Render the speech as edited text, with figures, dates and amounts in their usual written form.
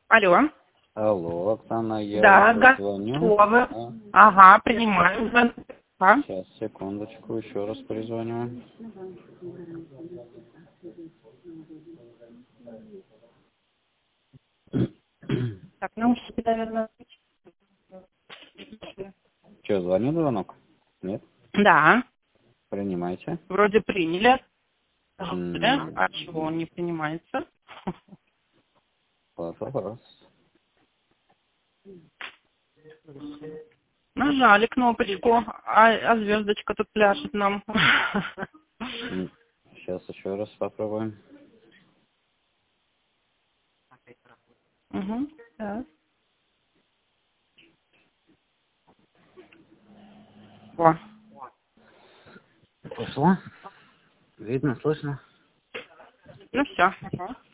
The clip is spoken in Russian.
Алло. Алло, Оксана, я Да, звоню. готовы. Ага, принимаю звонок. Сейчас, секундочку, еще раз перезвоню. Так, наушники, наверное. Что, звонил звонок? Нет? Да, Принимайте. вроде приняли. М, А чего он не принимается? Вопрос. Нажали кнопочку, а звездочка тут пляшет нам. Сейчас еще раз попробуем. Угу, да. О, Пошло? Видно, слышно? ну все.